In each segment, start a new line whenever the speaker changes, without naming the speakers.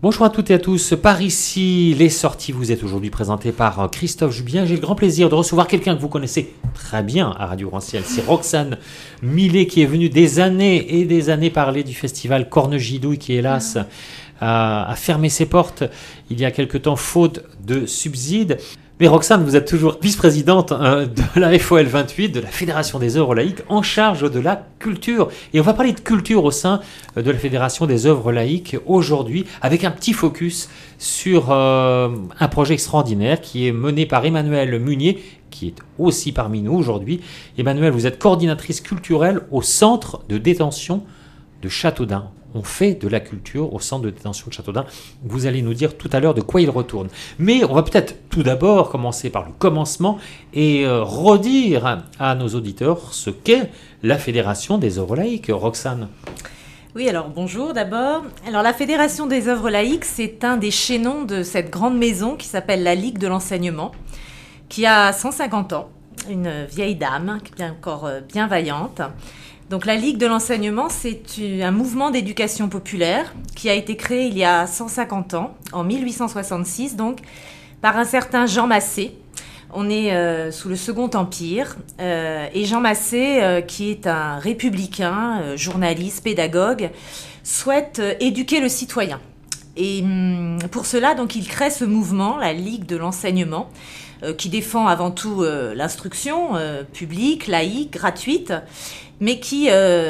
Bonjour à toutes et à tous, par ici, les sorties vous êtes aujourd'hui présentées par Christophe Jubien. J'ai le grand plaisir de recevoir quelqu'un que vous connaissez très bien à Radio Rancière. C'est Roxane Millet qui est venue des années et des années parler du festival Corne-Gidouille qui hélas a fermé ses portes il y a quelque temps faute de subsides. Mais Roxane, vous êtes toujours vice-présidente de la FOL 28, de la Fédération des œuvres laïques, en charge de la culture. Et on va parler de culture au sein de la Fédération des œuvres laïques aujourd'hui, avec un petit focus sur un projet extraordinaire qui est mené par Emmanuelle Munier, qui est aussi parmi nous aujourd'hui. Emmanuelle, vous êtes coordinatrice culturelle au centre de détention de Châteaudun. On fait de la culture au centre de détention de Châteaudun. Vous allez nous dire tout à l'heure de quoi il retourne. Mais on va peut-être tout d'abord commencer par le commencement et redire à nos auditeurs ce qu'est la Fédération des œuvres laïques. Roxane.
Oui, alors bonjour d'abord. Alors la Fédération des œuvres laïques, c'est un des chaînons de cette grande maison qui s'appelle la Ligue de l'enseignement, qui a 150 ans, une vieille dame, qui est encore bien vaillante. Donc la Ligue de l'enseignement, c'est un mouvement d'éducation populaire qui a été créé il y a 150 ans, en 1866, donc, par un certain Jean Massé. On est sous le Second Empire, et Jean Massé, qui est un républicain, journaliste, pédagogue, souhaite éduquer le citoyen. Et pour cela, donc, il crée ce mouvement, la Ligue de l'enseignement, qui défend avant tout l'instruction publique, laïque, gratuite, mais qui,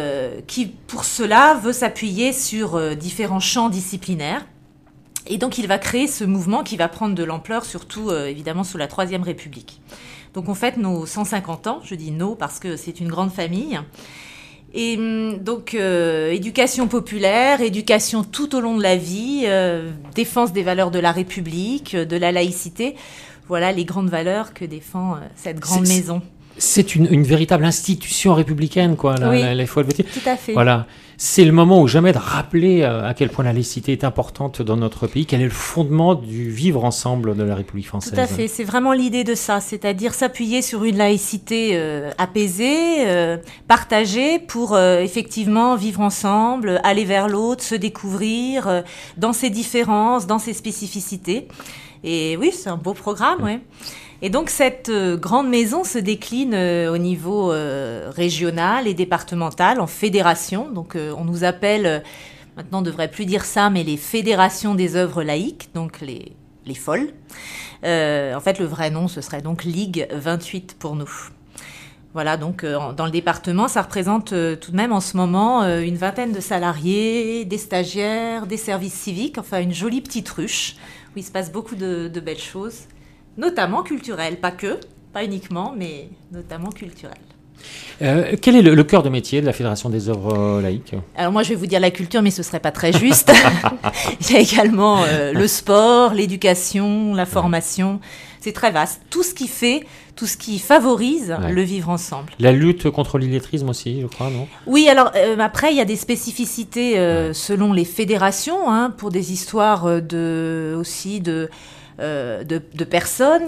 pour cela, veut s'appuyer sur différents champs disciplinaires. Et donc, il va créer ce mouvement qui va prendre de l'ampleur, surtout, évidemment, sous la Troisième République. Donc, on fête nos 150 ans. Je dis nos parce que c'est une grande famille. Et donc, éducation populaire, éducation tout au long de la vie, défense des valeurs de la République, de la laïcité. Voilà les grandes valeurs que défend cette grande maison.
C'est une véritable institution républicaine, quoi, la FOL 28.
Tout à fait.
Voilà. C'est le moment ou jamais de rappeler à quel point la laïcité est importante dans notre pays, quel est le fondement du vivre ensemble de la République française.
Tout à fait, c'est vraiment l'idée de ça, c'est-à-dire s'appuyer sur une laïcité apaisée, partagée pour effectivement vivre ensemble, aller vers l'autre, se découvrir dans ses différences, dans ses spécificités. Et oui, c'est un beau programme, oui. Et donc, cette grande maison se décline au niveau régional et départemental en fédération. Donc, on nous appelle, maintenant on ne devrait plus dire ça, mais les fédérations des œuvres laïques, donc les FOL. En fait, le vrai nom, ce serait donc Ligue 28 pour nous. Voilà, donc dans le département, ça représente tout de même en ce moment une vingtaine de salariés, des stagiaires, des services civiques, enfin une jolie petite ruche où il se passe beaucoup de belles choses. Notamment culturel, pas uniquement, mais notamment culturel.
Quel est le cœur de métier de la Fédération des œuvres laïques ?
Alors moi, je vais vous dire la culture, mais ce ne serait pas très juste. Il y a également le sport, l'éducation, la formation. C'est très vaste. Tout ce qui favorise le vivre ensemble. La
lutte contre l'illettrisme aussi, je crois, non ?
Oui, alors après, il y a des spécificités selon les fédérations, pour des histoires aussi de personnes,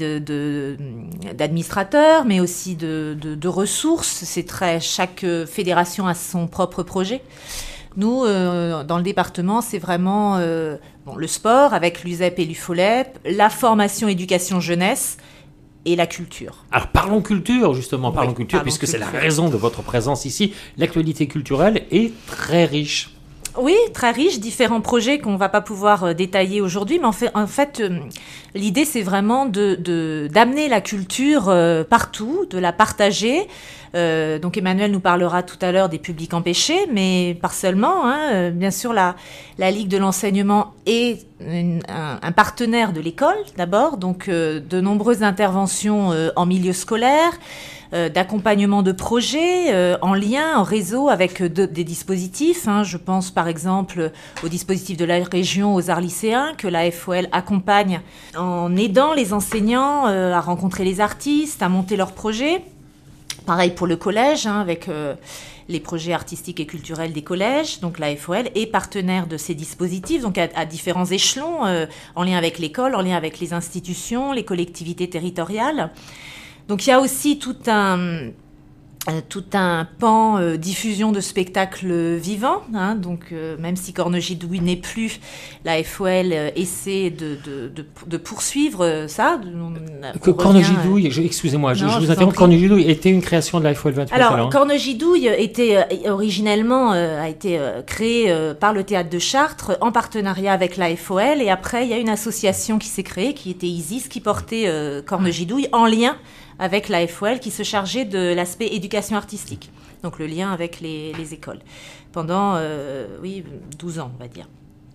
d'administrateurs, mais aussi de ressources. Chaque fédération a son propre projet. Nous, dans le département, c'est vraiment le sport avec l'USEP et l'UFOLEP, la formation éducation jeunesse et la culture.
Alors parlons culture, justement, puisque c'est la raison de votre présence ici. L'actualité culturelle est très riche.
Oui, très riche, différents projets qu'on ne va pas pouvoir détailler aujourd'hui, mais en fait l'idée c'est vraiment d'amener la culture partout, de la partager. Donc Emmanuelle nous parlera tout à l'heure des publics empêchés, mais pas seulement. Bien sûr, la Ligue de l'enseignement est un partenaire de l'école d'abord, donc de nombreuses interventions en milieu scolaire, d'accompagnement de projets en lien, en réseau avec des dispositifs. Je pense par exemple au dispositif de la région aux arts lycéens que la FOL accompagne en aidant les enseignants à rencontrer les artistes, à monter leurs projets. Pareil pour le collège, avec les projets artistiques et culturels des collèges. Donc la FOL est partenaire de ces dispositifs, donc à différents échelons, en lien avec l'école, en lien avec les institutions, les collectivités territoriales. Donc il y a aussi tout un tout un pan diffusion de spectacles vivants. Donc, même si Cornegidouille n'est plus, la FOL essaie de poursuivre ça.
Cornegidouille, excusez-moi, je vous interromps. Cornegidouille était une création de la FOL 28.
Alors, Cornegidouille était originellement a été créé par le Théâtre de Chartres en partenariat avec la FOL. Et après, il y a une association qui s'est créée, qui était ISIS, qui portait Cornegidouille en lien avec la FOL qui se chargeait de l'aspect éducation artistique, donc le lien avec les écoles, pendant 12 ans, on va dire.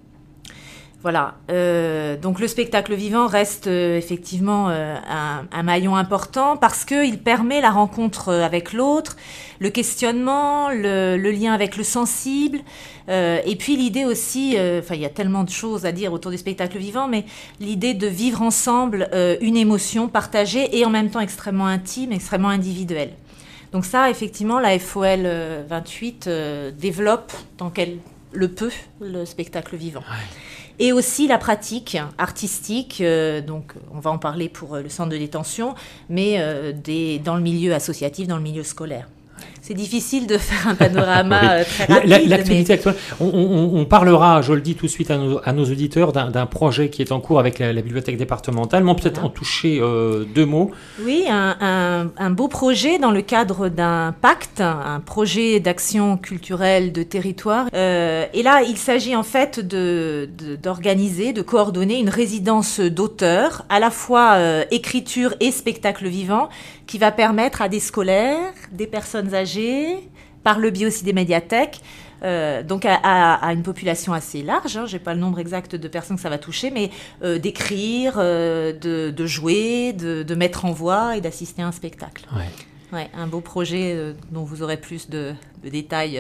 Voilà, donc le spectacle vivant reste effectivement un maillon important parce qu'il permet la rencontre avec l'autre, le questionnement, le lien avec le sensible, et puis l'idée aussi, il y a tellement de choses à dire autour du spectacle vivant, mais l'idée de vivre ensemble une émotion partagée et en même temps extrêmement intime, extrêmement individuelle. Donc ça, effectivement, la FOL 28 développe tant qu'elle le peut le spectacle vivant. Ouais. Et aussi la pratique artistique, donc on va en parler pour le centre de détention, mais dans le milieu associatif, dans le milieu scolaire. C'est difficile de faire un panorama très rapide.
L'actualité actuelle, on parlera, je le dis tout de suite à nos auditeurs, d'un projet qui est en cours avec la bibliothèque départementale, mais on peut peut-être en toucher 2 mots.
Oui, un beau projet dans le cadre d'un pacte, un projet d'action culturelle de territoire. Et là, il s'agit en fait d'organiser, de coordonner une résidence d'auteurs, à la fois écriture et spectacle vivant, qui va permettre à des scolaires, des personnes âgées, par le biais aussi des médiathèques, donc à une population assez large, je n'ai pas le nombre exact de personnes que ça va toucher, mais d'écrire, de jouer, de mettre en voix et d'assister à un spectacle. Ouais, un beau projet dont vous aurez plus de détails.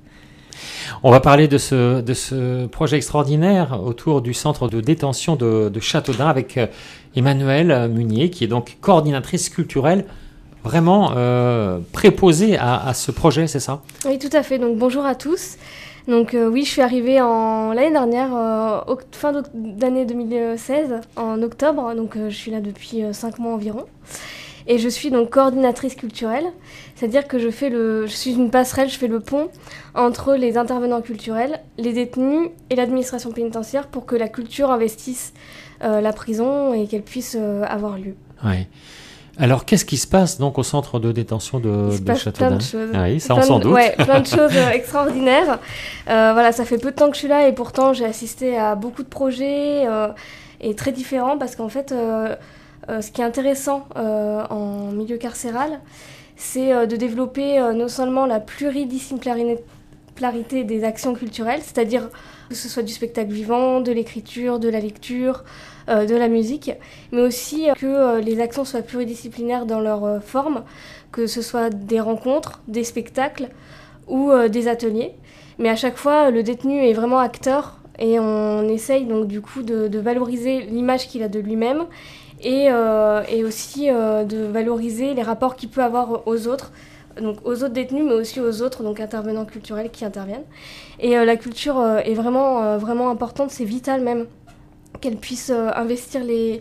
On va parler de ce projet extraordinaire autour du centre de détention de Châteaudun avec Emmanuelle Munier, qui est donc coordinatrice culturelle, vraiment préposée à ce projet, c'est ça ?
Oui, tout à fait. Donc bonjour à tous. Donc oui, je suis arrivée l'année dernière, fin d'année 2016, en octobre. Donc je suis là depuis 5 mois environ. Et je suis donc coordinatrice culturelle, c'est-à-dire que je suis une passerelle, je fais le pont entre les intervenants culturels, les détenus et l'administration pénitentiaire pour que la culture investisse la prison et qu'elle puisse avoir lieu.
Oui. Alors, qu'est-ce qui se passe donc au centre de détention de Châteaudun ?
Plein de choses.
Oui, ça on s'en doute.
Ouais, plein de choses extraordinaires. Voilà, ça fait peu de temps que je suis là et pourtant j'ai assisté à beaucoup de projets et très différents parce qu'en fait... ce qui est intéressant en milieu carcéral, c'est de développer non seulement la pluridisciplinarité des actions culturelles, c'est-à-dire que ce soit du spectacle vivant, de l'écriture, de la lecture, de la musique, mais aussi que les actions soient pluridisciplinaires dans leur forme, que ce soit des rencontres, des spectacles ou des ateliers. Mais à chaque fois, le détenu est vraiment acteur et on essaye donc du coup de valoriser l'image qu'il a de lui-même et aussi de valoriser les rapports qu'il peut avoir aux autres, donc aux autres détenus, mais aussi aux autres donc intervenants culturels qui interviennent. Et la culture est vraiment importante, c'est vital même qu'elle puisse investir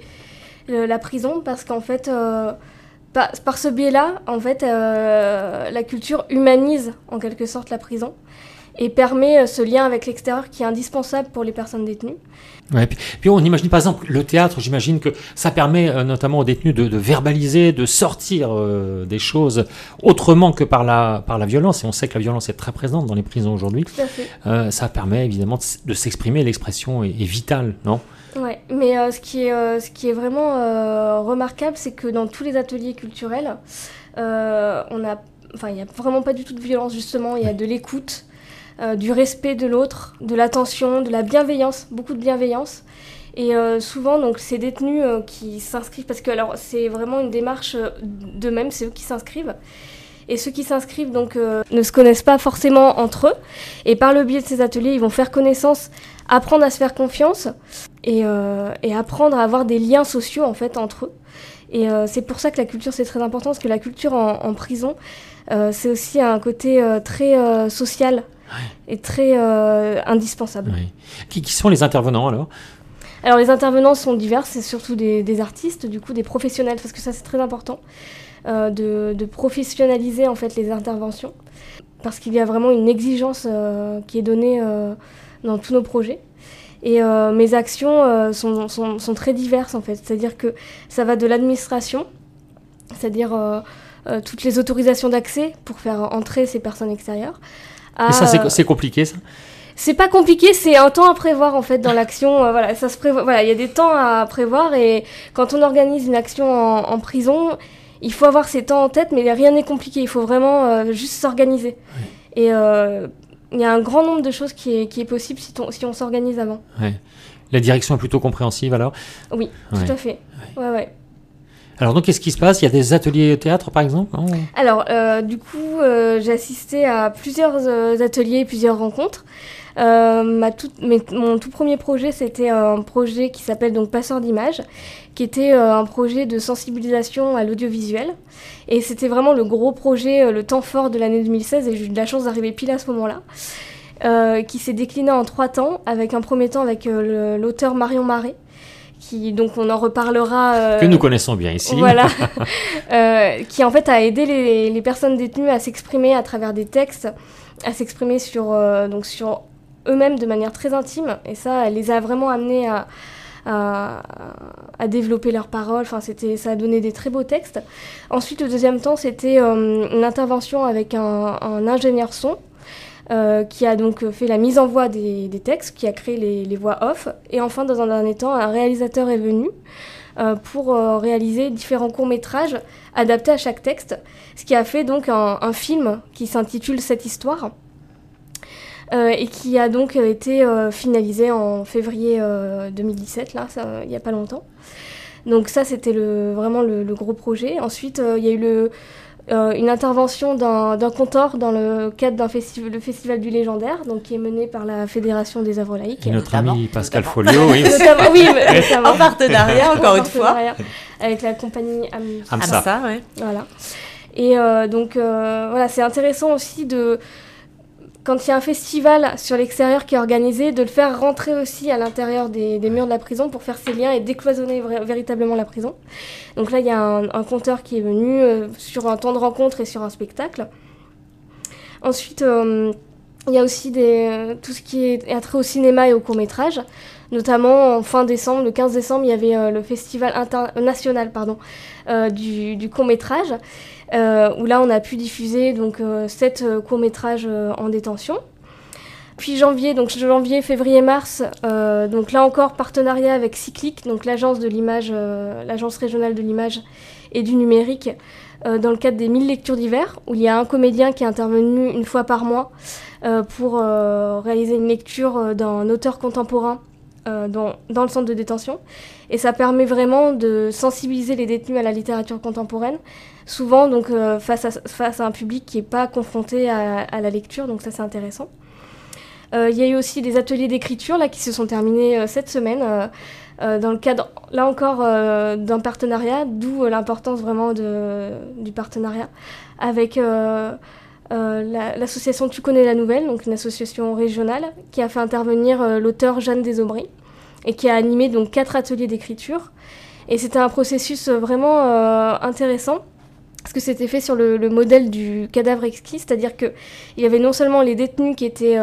la prison, parce qu'en fait, par ce biais-là, en fait, la culture humanise en quelque sorte la prison et permet ce lien avec l'extérieur qui est indispensable pour les personnes détenues.
Ouais, puis on imagine par exemple le théâtre, j'imagine que ça permet notamment aux détenus de verbaliser, de sortir des choses autrement que par la violence, et on sait que la violence est très présente dans les prisons aujourd'hui.
Tout à fait.
Ça permet évidemment de s'exprimer, l'expression est vitale, non ?
Ouais, mais ce qui est vraiment remarquable, c'est que dans tous les ateliers culturels, il n'y a vraiment pas du tout de violence, justement, il y a de l'écoute, du respect de l'autre, de l'attention, de la bienveillance, beaucoup de bienveillance. Et souvent, donc, ces détenus qui s'inscrivent, parce que alors, c'est vraiment une démarche d'eux-mêmes, c'est eux qui s'inscrivent. Et ceux qui s'inscrivent donc, ne se connaissent pas forcément entre eux. Et par le biais de ces ateliers, ils vont faire connaissance, apprendre à se faire confiance et apprendre à avoir des liens sociaux en fait, entre eux. Et c'est pour ça que la culture, c'est très important, parce que la culture en prison, c'est aussi un côté très social. Ouais. Et très indispensable.
Ouais. Qui sont les intervenants alors ?
Alors les intervenants sont divers, c'est surtout des artistes, du coup des professionnels, parce que ça c'est très important. de professionnaliser en fait les interventions, parce qu'il y a vraiment une exigence qui est donnée dans tous nos projets. Et mes actions sont très diverses en fait, c'est-à-dire que ça va de l'administration, c'est-à-dire toutes les autorisations d'accès pour faire entrer ces personnes extérieures.
Et ça, c'est compliqué, ça ?
C'est pas compliqué, c'est un temps à prévoir en fait dans l'action. Voilà, ça se prévoit. Voilà, il y a des temps à prévoir et quand on organise une action en prison, il faut avoir ces temps en tête, mais rien n'est compliqué. Il faut vraiment juste s'organiser. Ouais. Et il y a un grand nombre de choses qui est possible si on s'organise avant.
Ouais. La direction est plutôt compréhensive alors ?
Oui, tout à fait. Ouais.
Alors donc, qu'est-ce qui se passe ? Il y a des ateliers théâtre, par exemple ?
Alors, du coup, j'ai assisté à plusieurs ateliers, plusieurs rencontres. Mon tout premier projet, c'était un projet qui s'appelle donc Passeur d'images, qui était un projet de sensibilisation à l'audiovisuel. Et c'était vraiment le gros projet, le temps fort de l'année 2016, et j'ai eu de la chance d'arriver pile à ce moment-là, qui s'est décliné en 3 temps, avec un premier temps avec l'auteur Marion Marais, qui, donc on en reparlera...
que nous connaissons bien ici.
Voilà. Qui en fait a aidé les personnes détenues à s'exprimer à travers des textes, à s'exprimer sur eux-mêmes de manière très intime. Et ça, elle les a vraiment amenés à développer leurs paroles. Enfin, ça a donné des très beaux textes. Ensuite, le deuxième temps, c'était une intervention avec un ingénieur son, qui a donc fait la mise en voix des textes, qui a créé les voix off. Et enfin, dans un dernier temps, un réalisateur est venu pour réaliser différents courts-métrages adaptés à chaque texte, ce qui a fait donc un film qui s'intitule « Cette histoire », et qui a donc été finalisé en février 2017, là, il n'y a pas longtemps. Donc ça, c'était vraiment le gros projet. Ensuite, il y a eu une intervention d'un conteur dans le cadre le Festival du Légendaire, donc qui est mené par la Fédération des œuvres laïques.
Et notre ami Pascal Folio, oui.
En partenariat, encore une fois.
Avec la compagnie
AMSA, ouais.
Voilà. Et voilà, c'est intéressant aussi quand il y a un festival sur l'extérieur qui est organisé, de le faire rentrer aussi à l'intérieur des murs de la prison pour faire ces liens et décloisonner véritablement la prison. Donc là, il y a un conteur qui est venu sur un temps de rencontre et sur un spectacle. Ensuite, il y a aussi tout ce qui est attrait au cinéma et au court-métrage. Notamment en fin décembre, le 15 décembre, il y avait le festival national du court-métrage. Où là on a pu diffuser donc 7 courts-métrages en détention. Puis janvier, février, mars, donc là encore partenariat avec Cyclic, donc l'agence de l'image, l'agence régionale de l'image et du numérique, dans le cadre des 1000 lectures d'hiver, où il y a un comédien qui est intervenu une fois par mois pour réaliser une lecture d'un auteur contemporain dans le centre de détention. Et ça permet vraiment de sensibiliser les détenus à la littérature contemporaine, souvent donc face à un public qui n'est pas confronté à la lecture, donc ça c'est intéressant. Il y a eu aussi des ateliers d'écriture là, qui se sont terminés cette semaine, dans le cadre, là encore, d'un partenariat, d'où l'importance vraiment du partenariat avec l'association Tu connais la nouvelle, donc une association régionale, qui a fait intervenir l'auteur Jeanne Desaubry, et qui a animé donc 4 ateliers d'écriture. Et c'était un processus vraiment intéressant, parce que c'était fait sur le modèle du cadavre exquis, c'est-à-dire qu'il y avait non seulement les détenus qui étaient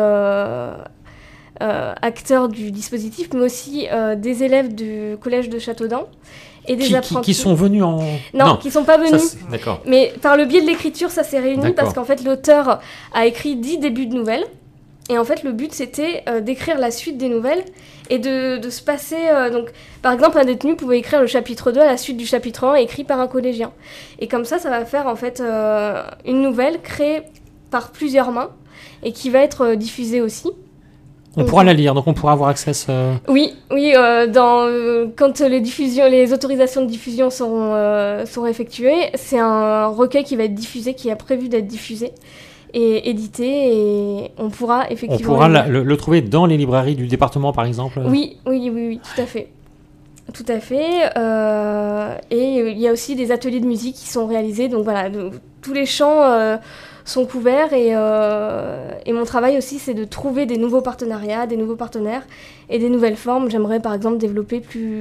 acteurs du dispositif, mais aussi des élèves du collège de Châteaudun et des apprentis.
Qui sont venus
Non, qui ne sont pas venus.
D'accord.
Mais par le biais de l'écriture, ça s'est réuni, parce qu'en fait, l'auteur a écrit 10 débuts de nouvelles. Et en fait, le but, c'était d'écrire la suite des nouvelles et de se passer... donc, par exemple, un détenu pouvait écrire le chapitre 2 à la suite du chapitre 1, écrit par un collégien. Et comme ça va faire, en fait, une nouvelle créée par plusieurs mains et qui va être diffusée aussi.
On pourra la lire, donc on pourra avoir accès à ça.
Oui, quand les autorisations de diffusion seront effectuées, c'est un recueil qui va être diffusé, qui a prévu d'être diffusé et édité, et on pourra effectivement...
On pourra le trouver dans les librairies du département, par exemple.
Oui, tout à fait. Tout à fait. Et il y a aussi des ateliers de musique qui sont réalisés, donc voilà, tous les champs sont couverts, et mon travail aussi, c'est de trouver des nouveaux partenariats, des nouveaux partenaires et des nouvelles formes. J'aimerais par exemple développer plus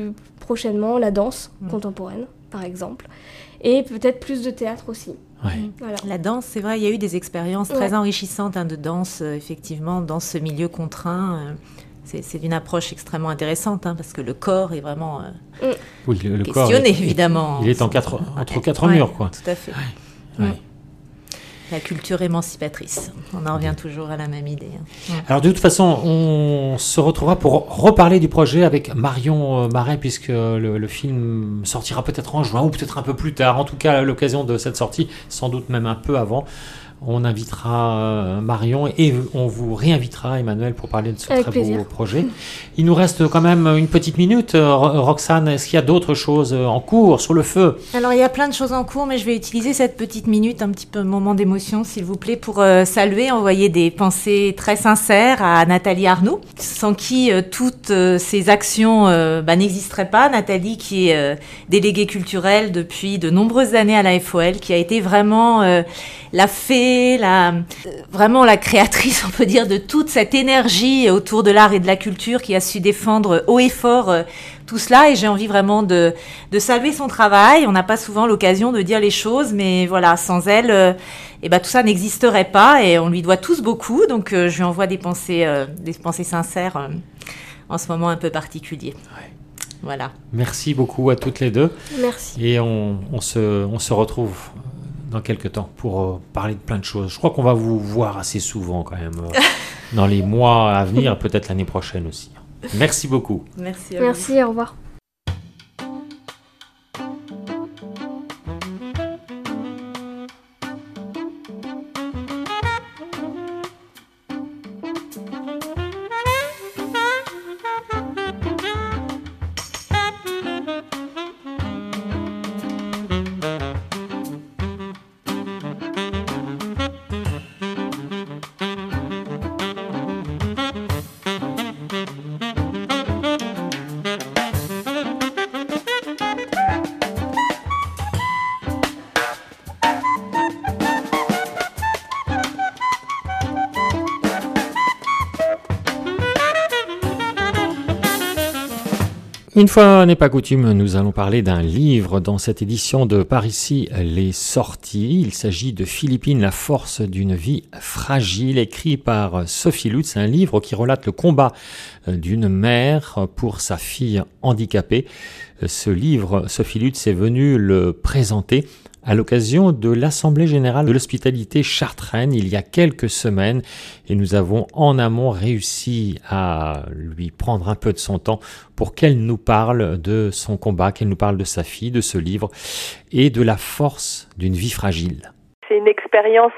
prochainement la danse contemporaine, par exemple, et peut-être plus de théâtre aussi.
Ouais.
Voilà.
La danse, c'est vrai, il y a eu des expériences très enrichissantes de danse, effectivement, dans ce milieu contraint. C'est d'une approche extrêmement intéressante, parce que le corps est vraiment
Oui, le
questionné,
corps
évidemment.
Il est entre quatre murs, quoi.
Tout à fait.
Ouais.
La culture émancipatrice. On en revient toujours à la même idée.
Alors de toute façon, on se retrouvera pour reparler du projet avec Marion Marais, puisque le film sortira peut-être en juin ou peut-être un peu plus tard. En tout cas, à l'occasion de cette sortie, sans doute même un peu avant, on invitera Marion et on vous réinvitera, Emmanuel, pour parler de ce
avec
très
plaisir.
beau projet. Il nous reste quand même une petite minute. Roxane, est-ce qu'il y a d'autres choses en cours, sur le feu?
Alors, il y a plein de choses en cours, mais je vais utiliser cette petite minute, un petit peu moment d'émotion, s'il vous plaît, pour saluer, envoyer des pensées très sincères à Nathalie Arnoux, sans qui toutes ces actions n'existeraient pas. Nathalie, qui est déléguée culturelle depuis de nombreuses années à la FOL, qui a été vraiment la fée, vraiment la créatrice, on peut dire, de toute cette énergie autour de l'art et de la culture, qui a su défendre haut et fort tout cela, et j'ai envie vraiment de saluer son travail. On n'a pas souvent l'occasion de dire les choses, mais voilà, sans elle, tout ça n'existerait pas, et on lui doit tous beaucoup, donc je lui envoie des pensées sincères en ce moment un peu particulier.
Ouais.
Voilà.
Merci beaucoup à toutes les deux.
Merci.
Et on se retrouve dans quelques temps pour parler de plein de choses. Je crois qu'on va vous voir assez souvent quand même dans les mois à venir, peut-être l'année prochaine aussi. Merci beaucoup.
Merci à vous.
Merci, au revoir.
Une fois n'est pas coutume, nous allons parler d'un livre dans cette édition de Par ici les sorties. Il s'agit de Philippine, la force d'une vie fragile, écrit par Sophie Lutz, un livre qui relate le combat d'une mère pour sa fille handicapée. Ce livre, Sophie Lutz est venue le présenter à l'occasion de l'Assemblée générale de l'hospitalité chartraine il y a quelques semaines, et nous avons en amont réussi à lui prendre un peu de son temps pour qu'elle nous parle de son combat, qu'elle nous parle de sa fille, de ce livre et de la force d'une vie fragile.
C'est une expérience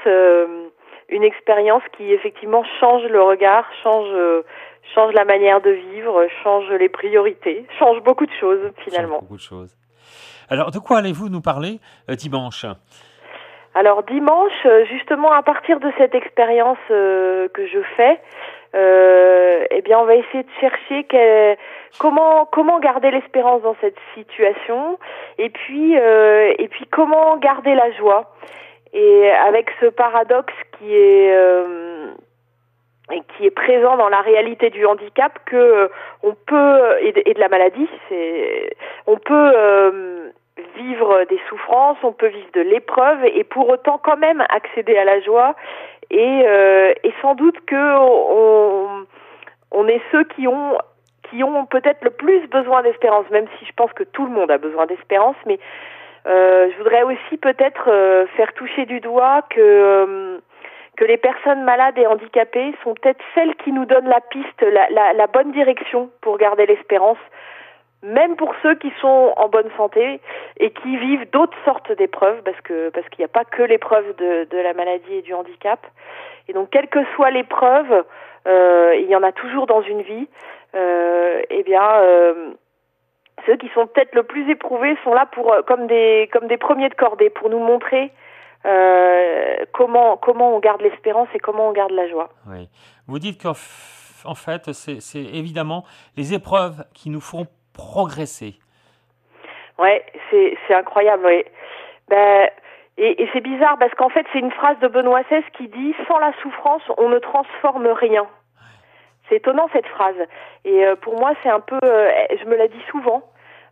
qui effectivement change le regard, change la manière de vivre, change les priorités, change beaucoup de choses finalement.
Beaucoup de choses. Alors, de quoi allez-vous nous parler dimanche ?
Alors dimanche, justement à partir de cette expérience que je fais, on va essayer de chercher comment garder l'espérance dans cette situation, et puis comment garder la joie. Et avec ce paradoxe qui est présent dans la réalité du handicap, que on peut et de la maladie, on peut vivre des souffrances, on peut vivre de l'épreuve et pour autant quand même accéder à la joie, et sans doute que on est ceux qui ont peut-être le plus besoin d'espérance, même si je pense que tout le monde a besoin d'espérance, mais je voudrais aussi peut-être faire toucher du doigt que les personnes malades et handicapées sont peut-être celles qui nous donnent la piste, la bonne direction pour garder l'espérance, même pour ceux qui sont en bonne santé et qui vivent d'autres sortes d'épreuves, parce qu'il n'y a pas que l'épreuve de la maladie et du handicap. Et donc, quelle que soit l'épreuve, il y en a toujours dans une vie. Ceux qui sont peut-être le plus éprouvés sont là comme des premiers de cordée, pour nous montrer comment on garde l'espérance et comment on garde la joie.
Oui. Vous dites qu'en fait, c'est évidemment les épreuves qui nous font progresser.
Ouais, c'est incroyable, oui. Et c'est bizarre parce qu'en fait, c'est une phrase de Benoît XVI qui dit « Sans la souffrance, on ne transforme rien ». C'est étonnant cette phrase. Et pour moi, c'est un peu, je me la dis souvent,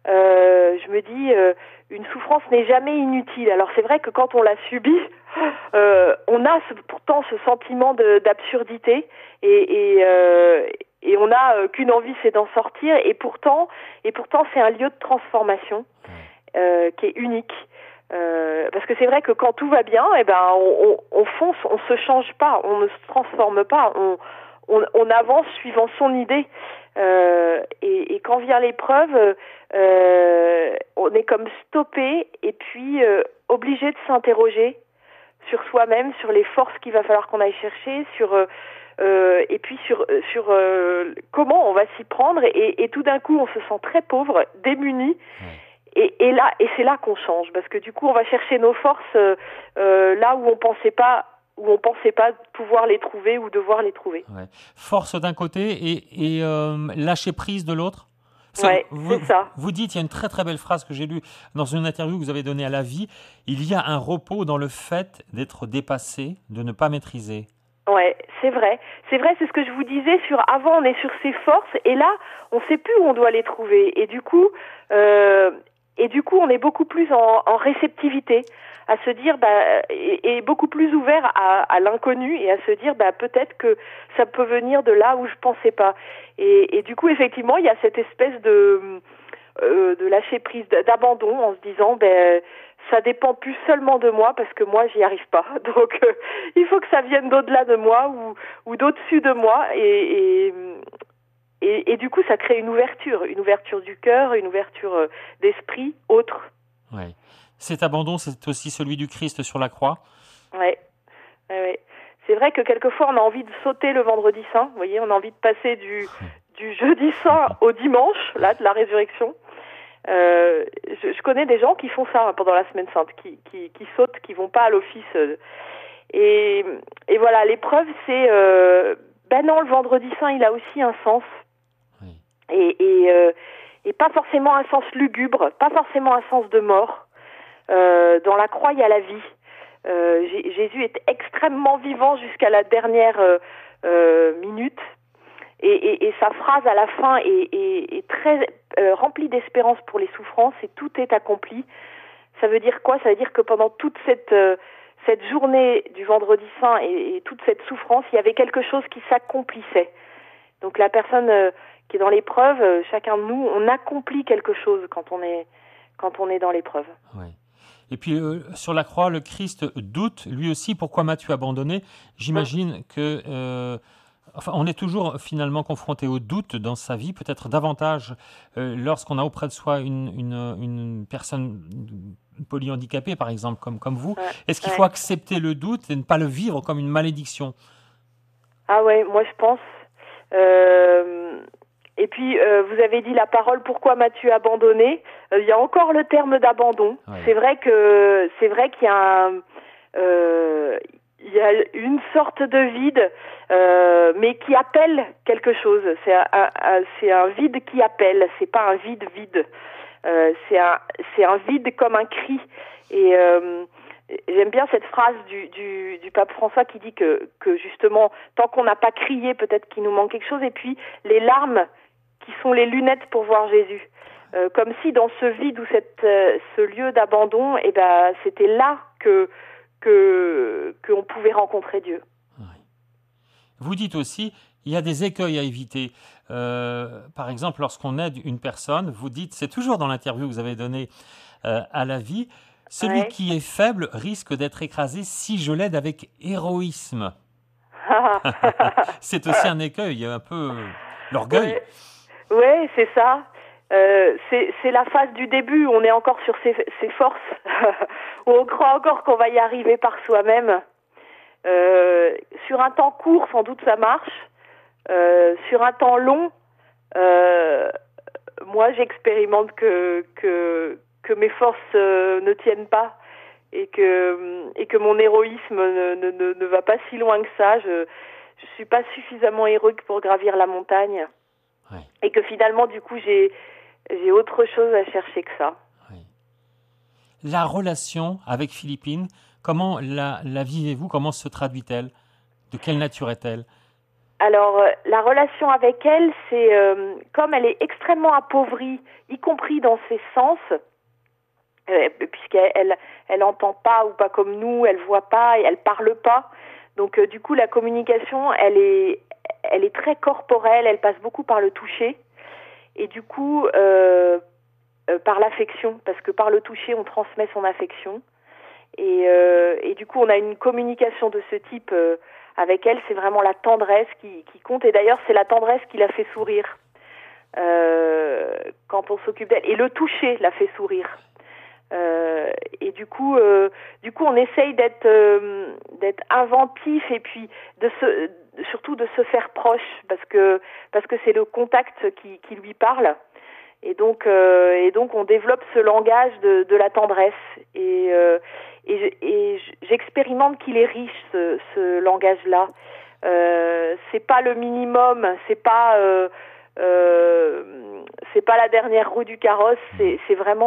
je me dis, une souffrance n'est jamais inutile. Alors c'est vrai que quand on la subit, on a pourtant ce sentiment d'absurdité et on n'a qu'une envie, c'est d'en sortir. Et pourtant, c'est un lieu de transformation qui est unique. Parce que c'est vrai que quand tout va bien, on fonce, on se change pas, on ne se transforme pas, on avance suivant son idée. Et quand vient l'épreuve, on est comme stoppé et puis obligé de s'interroger sur soi-même, sur les forces qu'il va falloir qu'on aille chercher, et puis sur comment on va s'y prendre. Et tout d'un coup, on se sent très pauvre, démuni. Et c'est là qu'on change, parce que du coup, on va chercher nos forces là où on pensait pas pouvoir les trouver ou devoir les trouver.
Ouais. Force d'un côté et lâcher prise de l'autre.
C'est ça.
Vous dites, il y a une très très belle phrase que j'ai lue dans une interview que vous avez donnée à La Vie, il y a un repos dans le fait d'être dépassé, de ne pas maîtriser.
Ouais, c'est vrai, c'est ce que je vous disais avant on est sur ses forces et là on sait plus où on doit les trouver et du coup on est beaucoup plus en réceptivité, à se dire et beaucoup plus ouvert à l'inconnu et à se dire peut-être que ça peut venir de là où je pensais pas. Et du coup effectivement il y a cette espèce de lâcher prise, d'abandon en se disant ça dépend plus seulement de moi parce que moi j'y arrive pas. Donc il faut que ça vienne d'au-delà de moi ou d'au-dessus de moi et du coup ça crée une ouverture du cœur, une ouverture d'esprit autre.
Ouais. Cet abandon, c'est aussi celui du Christ sur la croix.
Ouais. C'est vrai que quelquefois on a envie de sauter le vendredi saint, vous voyez, on a envie de passer du jeudi saint au dimanche, là, de la résurrection. Je connais des gens qui font ça pendant la semaine sainte, qui sautent, qui vont pas à l'office. Et voilà, l'épreuve, c'est non, le vendredi saint, il a aussi un sens.
Oui.
Et pas forcément un sens lugubre, pas forcément un sens de mort. Dans la croix, il y a la vie. Jésus est extrêmement vivant jusqu'à la dernière minute. Et sa phrase à la fin est très remplie d'espérance pour les souffrances et tout est accompli. Ça veut dire quoi ? Ça veut dire que pendant toute cette journée du vendredi saint et toute cette souffrance, il y avait quelque chose qui s'accomplissait. Donc la personne qui est dans l'épreuve, chacun de nous, on accomplit quelque chose quand on est dans l'épreuve.
Oui. Et puis sur la croix, le Christ doute, lui aussi, pourquoi m'as-tu abandonné ? J'imagine que on est toujours finalement confronté au doute dans sa vie, peut-être davantage lorsqu'on a auprès de soi une personne polyhandicapée, par exemple, comme vous. Ouais. Est-ce qu'il faut accepter le doute et ne pas le vivre comme une malédiction ?
Ah ouais, moi je pense. Et puis, vous avez dit la parole, pourquoi m'as-tu abandonné ? Il y a encore le terme d'abandon. Ouais. C'est vrai qu'il y a il y a une sorte de vide, mais qui appelle quelque chose. C'est un vide qui appelle. C'est pas un vide. C'est un vide comme un cri. Et j'aime bien cette phrase du pape François qui dit que justement, tant qu'on n'a pas crié, peut-être qu'il nous manque quelque chose. Et puis, les larmes qui sont les lunettes pour voir Jésus. Comme si dans ce vide ou ce lieu d'abandon, c'était là qu'on pouvait rencontrer Dieu.
Oui. Vous dites aussi, il y a des écueils à éviter. Par exemple, lorsqu'on aide une personne, vous dites, c'est toujours dans l'interview que vous avez donnée à La Vie, celui qui est faible risque d'être écrasé si je l'aide avec héroïsme. C'est aussi un écueil, un peu l'orgueil.
Oui, c'est ça. C'est la phase du début où on est encore sur ses forces, où on croit encore qu'on va y arriver par soi-même. Sur un temps court, sans doute, ça marche. Sur un temps long, moi, j'expérimente que mes forces ne tiennent pas et que mon héroïsme ne va pas si loin que ça. Je suis pas suffisamment héroïque pour gravir la montagne. Ouais. Et que finalement, du coup, j'ai autre chose à chercher que ça.
Oui. La relation avec Philippine, comment la vivez-vous ? Comment se traduit-elle ? De quelle nature est-elle ?
Alors, la relation avec elle, c'est comme elle est extrêmement appauvrie, y compris dans ses sens, puisqu'elle entend pas ou pas comme nous, elle voit pas et elle parle pas. Donc, du coup, la communication, elle est très corporelle, elle passe beaucoup par le toucher et du coup par l'affection, parce que par le toucher, on transmet son affection et du coup, on a une communication de ce type. Avec elle, c'est vraiment la tendresse qui compte. Et d'ailleurs, c'est la tendresse qui la fait sourire quand on s'occupe d'elle. Et le toucher la fait sourire. Et du coup, on essaye d'être inventif et puis surtout de se faire proche parce que c'est le contact qui lui parle. Et donc, on développe ce langage de la tendresse. Et j'expérimente qu'il est riche ce langage-là. C'est pas le minimum, c'est pas la dernière roue du carrosse. C'est vraiment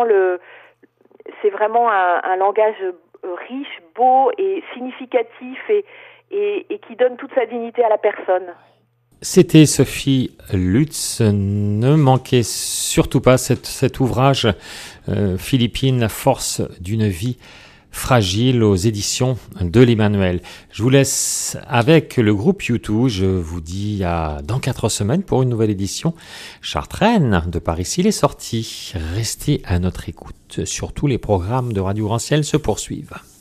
un langage riche, beau et significatif et qui donne toute sa dignité à la personne.
C'était Sophie Lutz. Ne manquez surtout pas cet ouvrage philippine, La force d'une vie fragile, aux éditions de l'Emmanuel. Je vous laisse avec le groupe U2. Je vous dis dans 4 semaines pour une nouvelle édition. Chartraine de Par ici les sorties. Restez à notre écoute. Sur tous les programmes de Radio Grand Ciel se poursuivent.